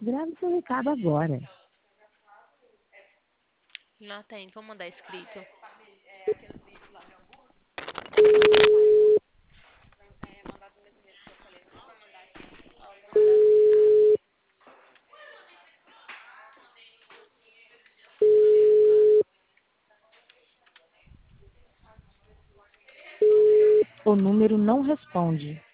grave seu recado agora. Não atende, vou mandar escrito. O número não responde.